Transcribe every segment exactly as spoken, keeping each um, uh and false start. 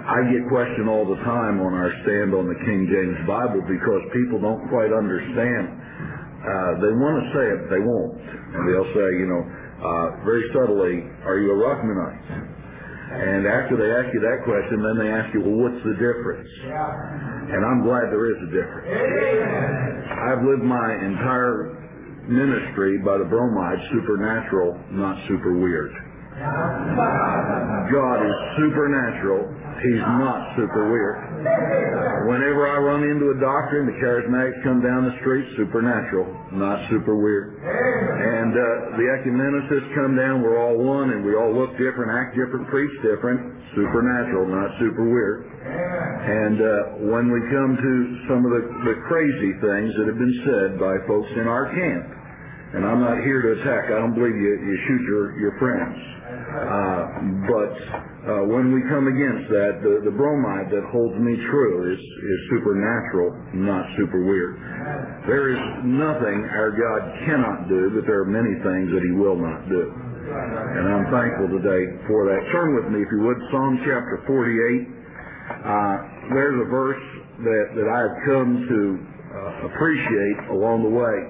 I get questioned all the time on our stand on the King James Bible because people don't quite understand. Uh, they want to say it, but they won't. And they'll say, you know, uh, very subtly, are you a Ruckmanite? And after they ask you that question, then they ask you, well, what's the difference? And I'm glad there is a difference. I've lived my entire ministry by the bromide, supernatural, not super weird. God is supernatural. He's not super weird. Whenever I run into a doctor and the charismatics come down the street, supernatural, not super weird. And uh, the ecumenicists come down, we're all one, and we all look different, act different, preach different, supernatural, not super weird. And uh, when we come to some of the, the crazy things that have been said by folks in our camp, and I'm not here to attack, I don't believe you, you shoot your, your friends. Uh, but uh, when we come against that, the, the bromide that holds me true is, is supernatural, not super weird. There is nothing our God cannot do, but there are many things that He will not do. And I'm thankful today for that. Turn with me, if you would, Psalm chapter forty-eight. Uh, there's a verse that, that I have come to uh, appreciate along the way.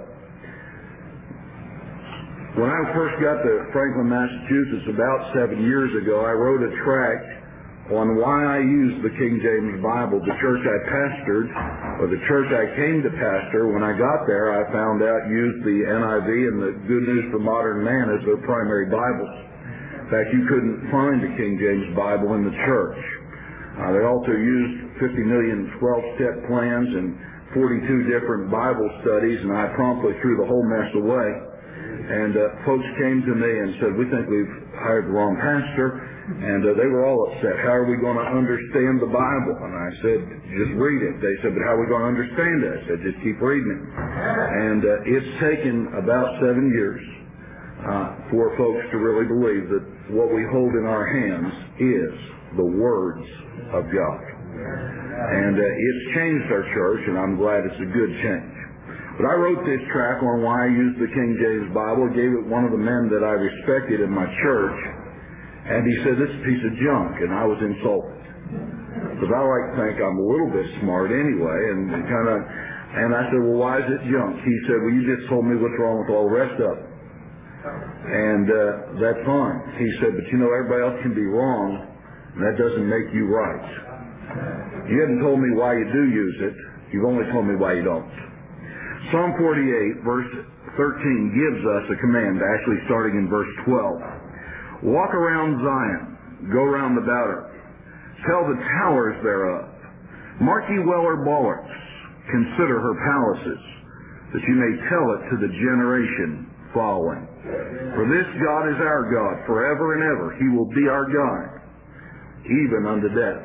When I first got to Franklin, Massachusetts about seven years ago, I wrote a tract on why I used the King James Bible. The church I pastored, or the church I came to pastor, when I got there, I found out used the N I V and the Good News for Modern Man as their primary Bibles. In fact, you couldn't find the King James Bible in the church. Uh, they also used fifty million twelve-step plans and forty-two different Bible studies, and I promptly threw the whole mess away. And uh, folks came to me and said, we think we've hired the wrong pastor. And uh, they were all upset. How are we going to understand the Bible? And I said, just read it. They said, but how are we going to understand it? I said, just keep reading it. And uh, it's taken about seven years uh, for folks to really believe that what we hold in our hands is the words of God. And uh, it's changed our church, and I'm glad it's a good change. But I wrote this tract on why I used the King James Bible, gave it one of the men that I respected in my church, and he said, this is a piece of junk, and I was insulted. Because I like to think I'm a little bit smart anyway, and kind of, and I said, well, why is it junk? He said, well, you just told me what's wrong with all the rest of it. And uh, that's fine. He said, but you know, everybody else can be wrong, and that doesn't make you right. You haven't told me why you do use it. You've only told me why you don't. Psalm forty-eight, verse thirteen, gives us a command, actually starting in verse twelve. Walk around Zion, go round about her. Tell the towers thereof. Mark ye well her bulwarks. Consider her palaces, that you may tell it to the generation following. For this God is our God, forever and ever. He will be our God, even unto death.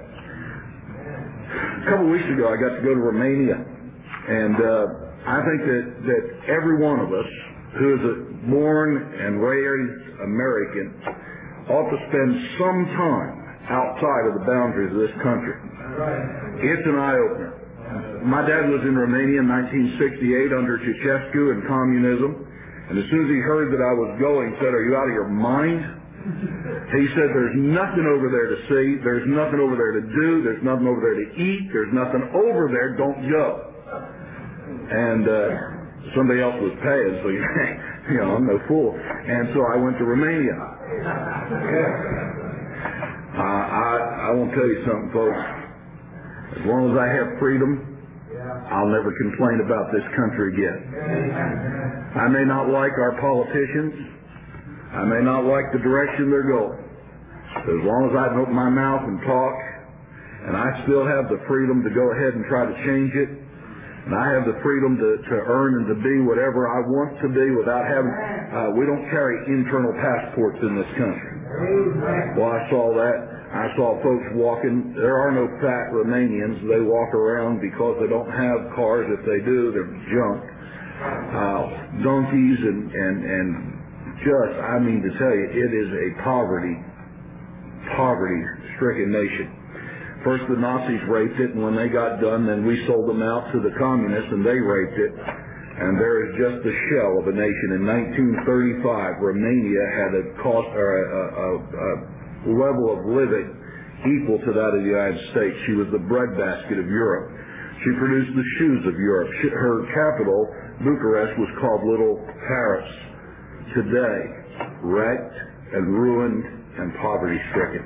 A couple weeks ago, I got to go to Romania, and uh, I think that, that every one of us who is a born and raised American ought to spend some time outside of the boundaries of this country. It's an eye-opener. My dad was in Romania in nineteen sixty-eight under Ceausescu and communism, and as soon as he heard that I was going, he said, are you out of your mind? He said, there's nothing over there to see, there's nothing over there to do, there's nothing over there to eat, there's nothing over there, don't go. And uh, somebody else was paying, so you know, I'm no fool. And so I went to Romania. Uh, I, I won't tell you something, folks. As long as I have freedom, I'll never complain about this country again. I may not like our politicians. I may not like the direction they're going. But as long as I can open my mouth and talk, and I still have the freedom to go ahead and try to change it, and I have the freedom to, to earn and to be whatever I want to be without having, uh, we don't carry internal passports in this country. Well, I saw that. I saw folks walking. There are no fat Romanians. They walk around because they don't have cars. If they do, they're junk. Uh, donkeys and, and, and just, I mean to tell you, it is a poverty, poverty-stricken nation. First the Nazis raped it, and when they got done, then we sold them out to the communists, and they raped it. And there is just a shell of a nation. In nineteen thirty-five, Romania had a cost or a, a, a level of living equal to that of the United States. She was the breadbasket of Europe. She produced the shoes of Europe. She, her capital, Bucharest, was called Little Paris. Today, wrecked and ruined and poverty-stricken.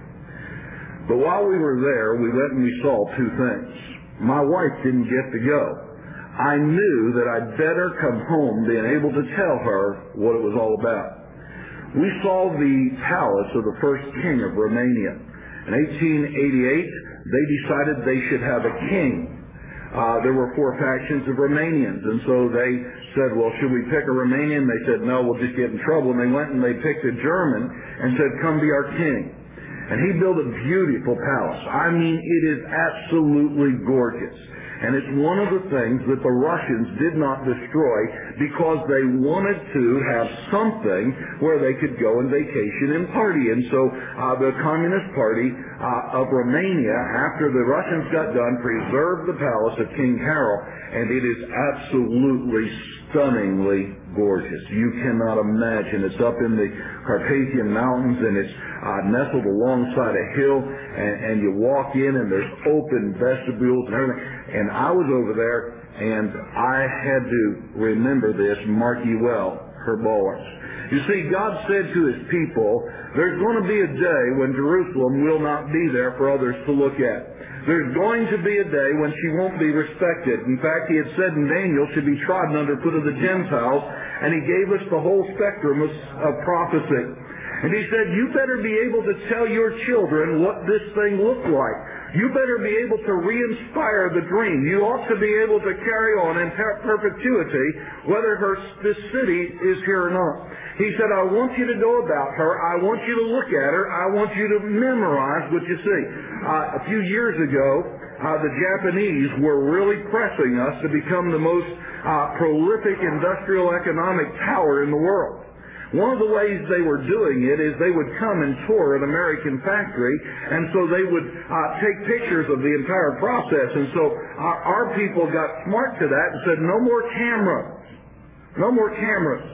But while we were there, we went and we saw two things. My wife didn't get to go. I knew that I'd better come home being able to tell her what it was all about. We saw the palace of the first king of Romania. In eighteen eighty-eight, they decided they should have a king. Uh, there were four factions of Romanians, and so they said, well, should we pick a Romanian? They said, no, we'll just get in trouble. And they went and they picked a German and said, come be our king. And he built a beautiful palace. I mean, it is absolutely gorgeous. And it's one of the things that the Russians did not destroy because they wanted to have something where they could go and vacation and party. And so uh, the Communist Party uh, of Romania, after the Russians got done, preserved the palace of King Carol, and it is absolutely stunningly gorgeous. You cannot imagine. It's up in the Carpathian Mountains, and it's uh, nestled alongside a hill, and, and you walk in, and there's open vestibules and everything. And I was over there, and I had to remember this, mark ye well, her bulwarks. You see, God said to His people, there's going to be a day when Jerusalem will not be there for others to look at. There's going to be a day when she won't be respected. In fact, He had said in Daniel, she'll be trodden underfoot of the Gentiles, and He gave us the whole spectrum of, of prophecy. And He said, you better be able to tell your children what this thing looked like. You better be able to re-inspire the dream. You ought to be able to carry on in per- perpetuity whether her, this city is here or not. He said, I want you to know about her. I want you to look at her. I want you to memorize what you see. Uh, a few years ago, uh, the Japanese were really pressing us to become the most uh, prolific industrial economic power in the world. One of the ways they were doing it is they would come and tour an American factory, and so they would uh, take pictures of the entire process. And so our, our people got smart to that and said, no more cameras. No more cameras.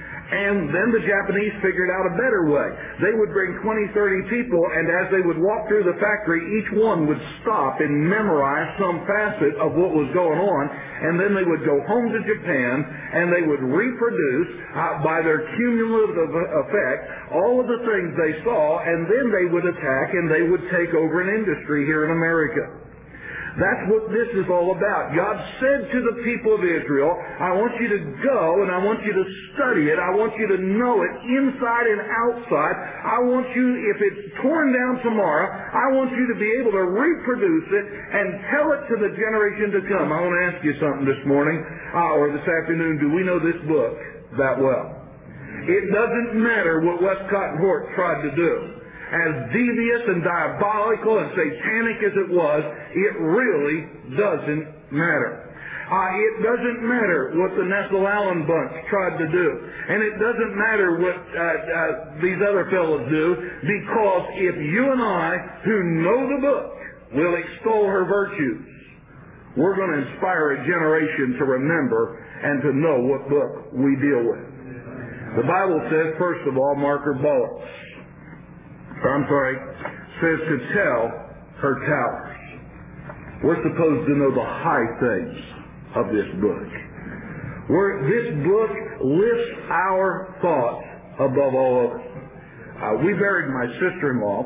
And then the Japanese figured out a better way. They would bring twenty, thirty people, and as they would walk through the factory, each one would stop and memorize some facet of what was going on, and then they would go home to Japan, and they would reproduce, uh, by their cumulative effect, all of the things they saw, and then they would attack, and they would take over an industry here in America. That's what this is all about. God said to the people of Israel, I want you to go and I want you to study it. I want you to know it inside and outside. I want you, if it's torn down tomorrow, I want you to be able to reproduce it and tell it to the generation to come. I want to ask you something this morning uh, or this afternoon. Do we know this book that well? It doesn't matter what Westcott and Hort tried to do. As devious and diabolical and satanic as it was, it really doesn't matter. Uh, it doesn't matter what the Nestle Allen bunch tried to do. And it doesn't matter what uh, uh, these other fellows do, because if you and I, who know the book, will extol her virtues, we're going to inspire a generation to remember and to know what book we deal with. The Bible says, first of all, mark her bullets. I'm sorry, says to tell her towers. We're supposed to know the high things of this book. We're, this book lifts our thoughts above all others. Uh, we buried my sister-in-law.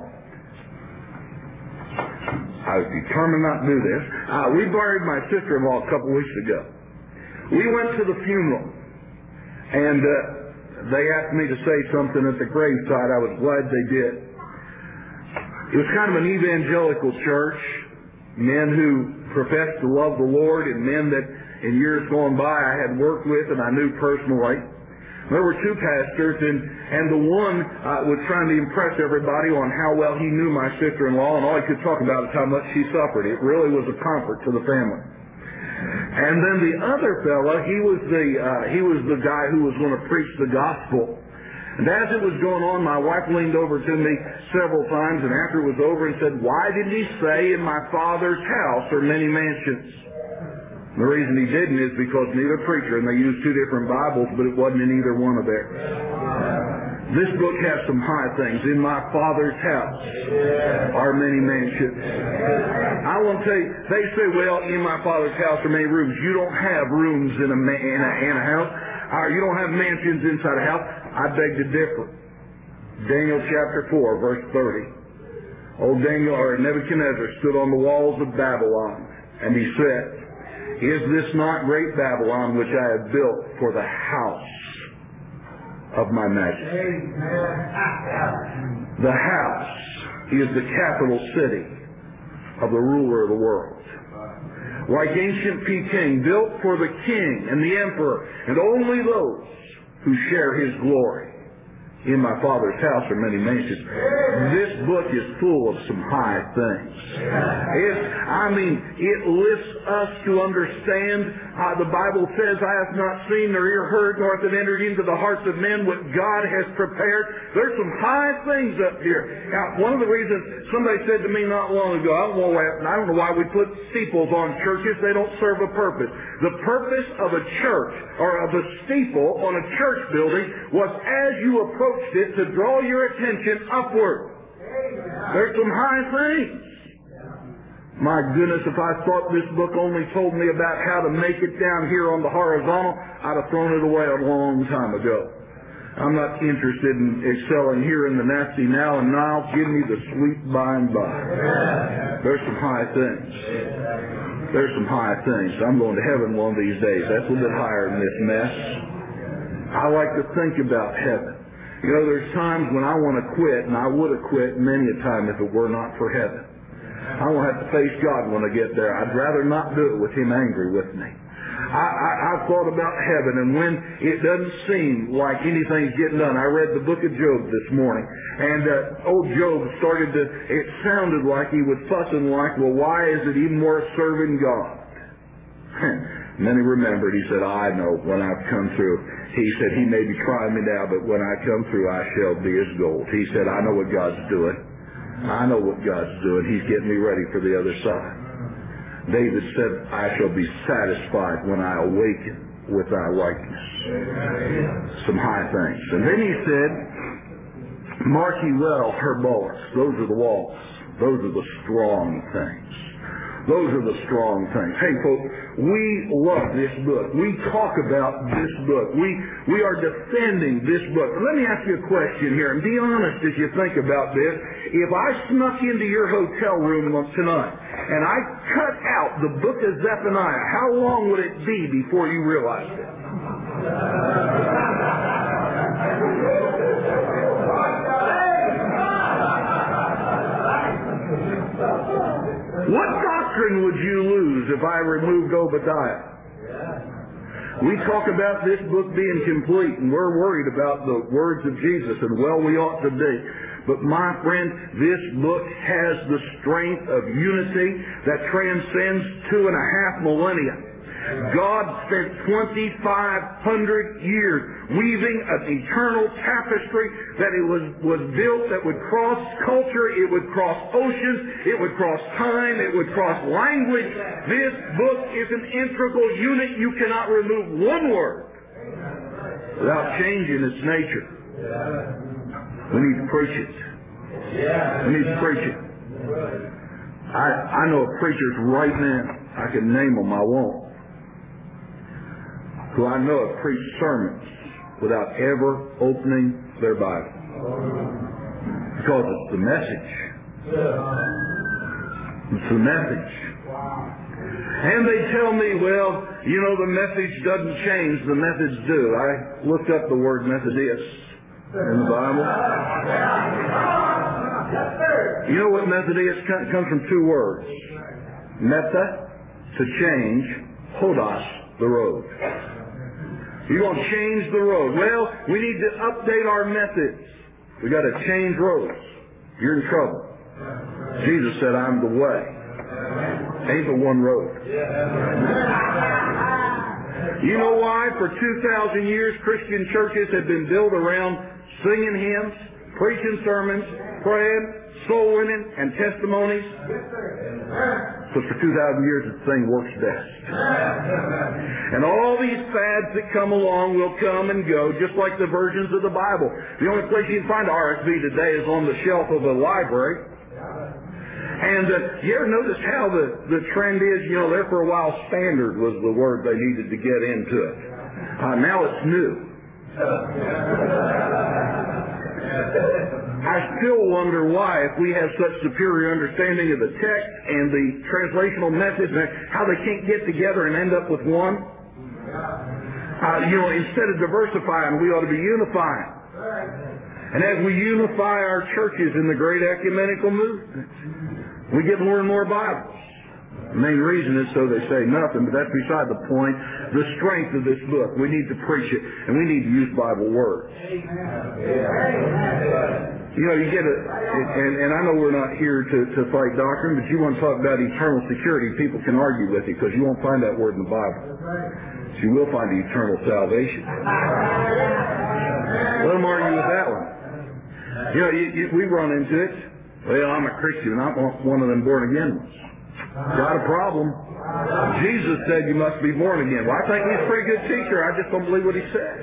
I was determined not to do this. Uh, we buried my sister-in-law a couple weeks ago. We went to the funeral, and uh, they asked me to say something at the graveside. I was glad they did. It was kind of an evangelical church, men who professed to love the Lord and men that in years gone by I had worked with and I knew personally. There were two pastors, and, and the one uh, was trying to impress everybody on how well he knew my sister-in-law, and all he could talk about is how much she suffered. It really was a comfort to the family. And then the other fella, he was the uh, he was the guy who was going to preach the gospel. And as it was going on, my wife leaned over to me several times, and after it was over, and said, why did he say in my father's house are many mansions? And the reason he didn't is because neither preacher, and they used two different Bibles, but it wasn't in either one of theirs. This book has some high things. In my Father's house are many mansions. I want to tell you, they say, well, in my Father's house are many rooms. You don't have rooms in a, ma- in a, in a house. Or you don't have mansions inside a house. I beg to differ. Daniel chapter four, verse thirty. Old Daniel, or Nebuchadnezzar, stood on the walls of Babylon, and he said, is this not great Babylon which I have built for the house of my majesty? The house is the capital city of the ruler of the world. Like ancient Peking, built for the king and the emperor, and only those who share his glory. In my Father's house are many mansions. This book is full of some high things. It's, I mean, it lifts us to understand. Uh, the Bible says, I have not seen nor ear heard, nor hath it entered into the hearts of men what God has prepared. There's some high things up here. Now, one of the reasons, somebody said to me not long ago, I don't know why, I don't know why we put steeples on churches. They don't serve a purpose. The purpose of a church, or of a steeple on a church building, was as you approach it to draw your attention upward. There's some high things. My goodness, if I thought this book only told me about how to make it down here on the horizontal, I'd have thrown it away a long time ago. I'm not interested in excelling here in the nasty now and now. Give me the sweet by and by. There's some high things. There's some high things. I'm going to heaven one of these days. That's a little bit higher than this mess. I like to think about heaven. You know, there's times when I want to quit, and I would have quit many a time if it were not for heaven. I won't have to face God when I get there. I'd rather not do it with Him angry with me. I, I, I've thought about heaven, and when it doesn't seem like anything's getting done. I read the book of Job this morning, and uh, old Job started to, it sounded like he was fussing like, well, why is it even worth serving God? And then he remembered, he said, I know when I've come through. He said, he may be trying me now, but when I come through, I shall be as gold. He said, I know what God's doing. I know what God's doing. He's getting me ready for the other side. David said, I shall be satisfied when I awaken with thy likeness. Some high things. And then he said, mark ye well her bullets. Those are the walls. Those are the strong things. Those are the strong things. Hey, folks, we love this book. We talk about this book. We we are defending this book. Let me ask you a question here, and be honest as you think about this. If I snuck into your hotel room tonight, and I cut out the book of Zephaniah, how long would it be before you realized it? What doctrine would you lose if I removed Obadiah? We talk about this book being complete, and we're worried about the words of Jesus, and well, we ought to be. But my friend, this book has the strength of unity that transcends two and a half millennia. God spent twenty-five hundred years weaving an eternal tapestry that it was, was built that would cross culture, it would cross oceans, it would cross time, it would cross language. This book is an integral unit. You cannot remove one word without changing its nature. We need to preach it. We need to preach it. I, I know of preachers right now, I can name them, I won't, who I know have preached sermons without ever opening their Bible. Because it's the message. It's the message. And they tell me, well, you know, the message doesn't change, the methods do. I looked up the word Methodist in the Bible. You know what Methodist comes from? Two words. Meta, to change, hodos, the road. You're going to change the road. Well, we need to update our methods. We got to change roads. You're in trouble. Jesus said, I'm the way. Ain't the one road. You know why? For two thousand years, Christian churches have been built around singing hymns, preaching sermons, praying, soul winning, and testimonies. Because for two thousand years, this thing works best. And all these fads that come along will come and go, just like the versions of the Bible. The only place you can find R S V today is on the shelf of a library. And uh, you ever notice how the, the trend is? You know, there for a while, standard was the word they needed to get into it. Uh, now it's new. I still wonder why, if we have such superior understanding of the text and the translational message, how they can't get together and end up with one. Uh, you know, instead of diversifying, we ought to be unifying. And as we unify our churches in the great ecumenical movement, we get more and more Bibles. The main reason is so they say nothing, but that's beside the point. The strength of this book, we need to preach it, and we need to use Bible words. You know, you get a, and, and I know we're not here to, to fight doctrine, but you want to talk about eternal security, people can argue with you, because you won't find that word in the Bible. But you will find the eternal salvation. Let them argue with that one. You know, you, you, we run into it. Well, I'm a Christian, I'm one of them born-again ones. Got a problem. Jesus said you must be born again. Well, I think he's a pretty good teacher. I just don't believe what he said.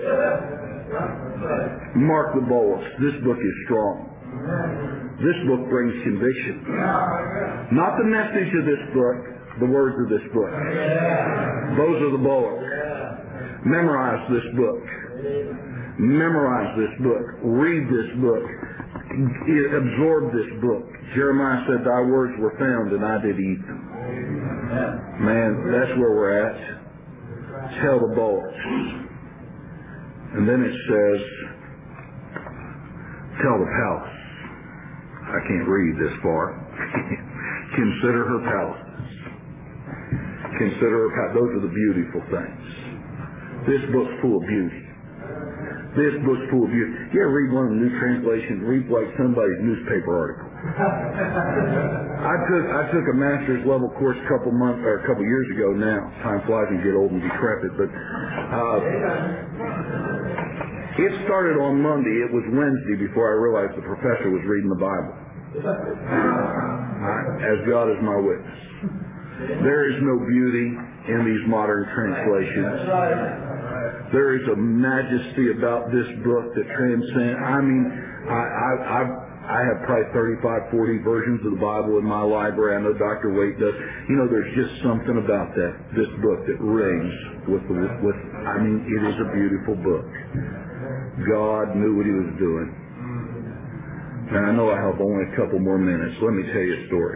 Mark the bolus. This book is strong. This book brings conviction. Not the message of this book, the words of this book. Those are the bolus. Memorize this book. Memorize this book. Read this book. Absorb this book. Jeremiah said, thy words were found and I did eat them. Man, that's where we're at. Tell the bolus. And then it says, tell the palace. I can't read this far. Consider her palaces. Consider her palace. Those are the beautiful things. This book's full of beauty. This book's full of beauty. You ever read one of the new translations? Read like somebody's newspaper article. I took I took a master's level course a couple months or a couple years ago now. Time flies when you get old and decrepit. But uh, it started on Monday. It was Wednesday before I realized the professor was reading the Bible. As God is my witness. There is no beauty in these modern translations. There is a majesty about this book that transcends. I mean, I, I, I, I have probably thirty-five, forty versions of the Bible in my library. I know Doctor Waite does. You know, there's just something about that, this book that rings with the, with, I mean, it is a beautiful book. God knew what he was doing. And I know I have only a couple more minutes. Let me tell you a story.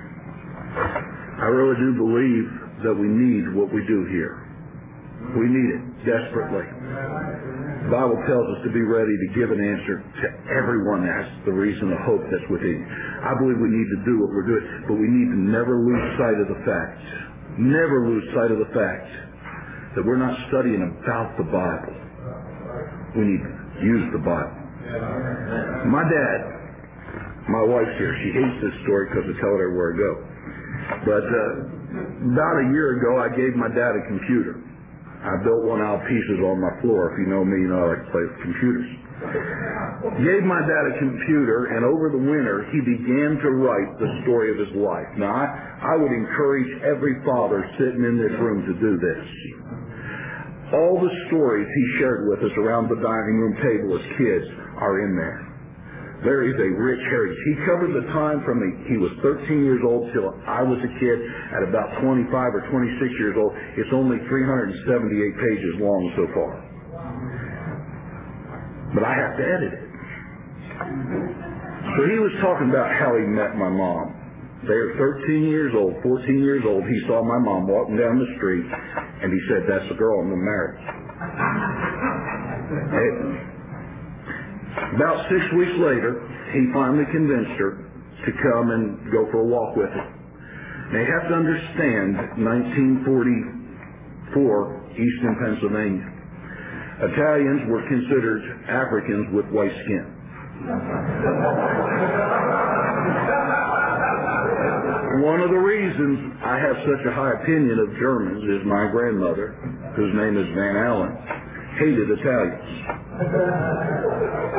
I really do believe that we need what we do here. We need it desperately. The Bible tells us to be ready to give an answer to everyone that asks the reason of hope that's within you. I believe we need to do what we're doing, but we need to never lose sight of the fact, never lose sight of the fact that we're not studying about the Bible. We need to use the Bible. My dad, my wife's here. She hates this story because I tell it everywhere I go. But uh, about a year ago, I gave my dad a computer. I built one out of pieces on my floor. If you know me, you know I like to play with computers. Gave my dad a computer, and over the winter, he began to write the story of his life. Now, I, I would encourage every father sitting in this room to do this. All the stories he shared with us around the dining room table as kids are in there. There is a rich heritage. He covered the time from he was thirteen years old till I was a kid at about twenty-five or twenty-six years old. It's only three hundred seventy-eight pages long so far. But I have to edit it. So he was talking about how he met my mom. They were thirteen years old, fourteen years old. He saw my mom walking down the street, and he said, that's the girl I'm going to marry. It, About six weeks later, he finally convinced her to come and go for a walk with him. Now, you have to understand, nineteen forty-four, Eastern Pennsylvania. Italians were considered Africans with white skin. One of the reasons I have such a high opinion of Germans is my grandmother, whose name is Van Allen, hated Italians.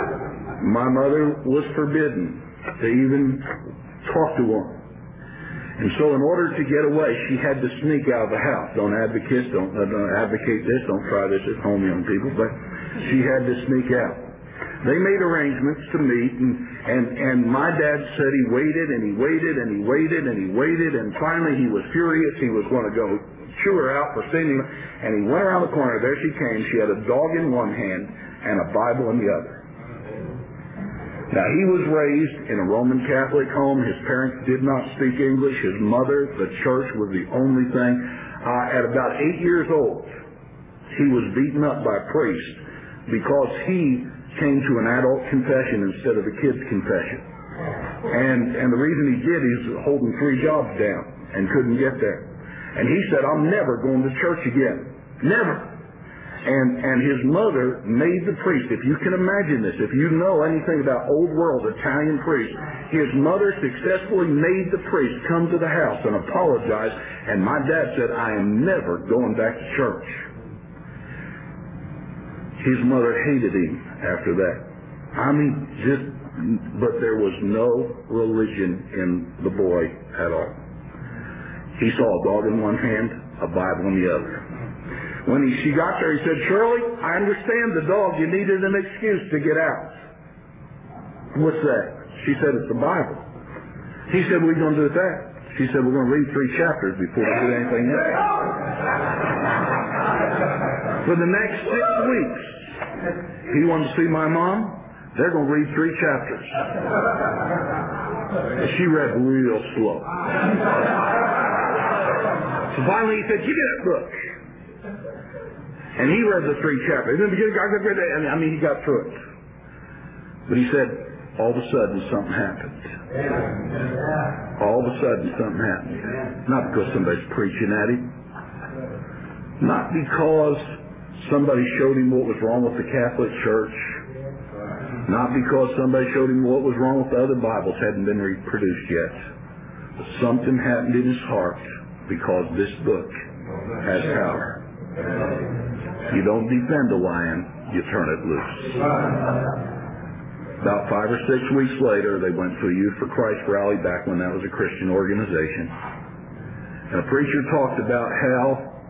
My mother was forbidden to even talk to one. And so in order to get away, she had to sneak out of the house. Don't advocate, don't, uh, don't advocate this, don't try this at home, young people, but she had to sneak out. They made arrangements to meet, and, and, and my dad said he waited, and he waited, and he waited, and he waited, and finally he was furious. He was going to go chew her out for singing, and he went around the corner. There she came. She had a dog in one hand and a Bible in the other. Now, he was raised in a Roman Catholic home. His parents did not speak English. His mother, the church, was the only thing. Uh, at about eight years old, he was beaten up by priests because he came to an adult confession instead of a kid's confession. And, and the reason he did, he's holding three jobs down and couldn't get there. And he said, I'm never going to church again. Never. And and his mother made the priest, if you can imagine this, if you know anything about old world Italian priests, his mother successfully made the priest come to the house and apologize, and my dad said, I am never going back to church. His mother hated him after that. I mean, just, but there was no religion in the boy at all. He saw a dog in one hand, a Bible in the other. When he, she got there, he said, Shirley, I understand the dog. You needed an excuse to get out. What's that? She said, it's the Bible. He said, what are you going to do with that? She said, we're going to read three chapters before we do anything else. For the next six weeks, he wanted to see my mom. They're going to read three chapters. And she read real slow. So finally he said, give me that book. And he read the three chapters. In the beginning, and I mean, he got through it. But he said, all of a sudden, something happened. All of a sudden, something happened. Not because somebody's preaching at him. Not because somebody showed him what was wrong with the Catholic Church. Not because somebody showed him what was wrong with the other Bibles hadn't been reproduced yet. But something happened in his heart because this book has power. You don't defend a lion, you turn it loose. About five or six weeks later, they went to a Youth for Christ rally back when that was a Christian organization. And a preacher talked about how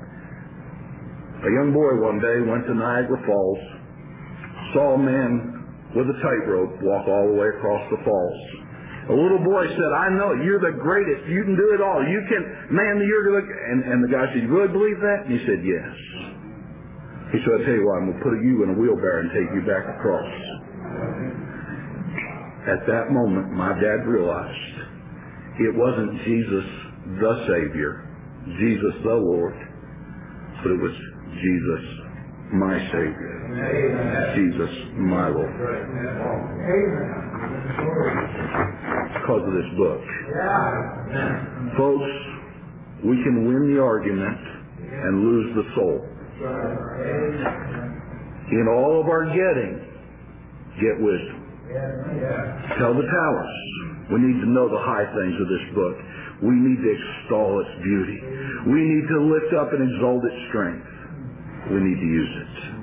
a young boy one day went to Niagara Falls, saw a man with a tightrope walk all the way across the falls. A little boy said, I know, you're the greatest. You can do it all. You can, man, you're going to... And, and the guy said, you really believe that? And he said, yes. He said, I'll tell you what, I'm going to put you in a wheelbarrow and take you back across. At that moment, my dad realized it wasn't Jesus the Savior, Jesus the Lord, but it was Jesus my Savior, Jesus my Lord. Because of this book. Folks, we can win the argument and lose the soul. In all of our getting, get wisdom. Tell the towers, we need to know the high things of this book. We need to extol its beauty. We need to lift up and exalt its strength. We need to use it.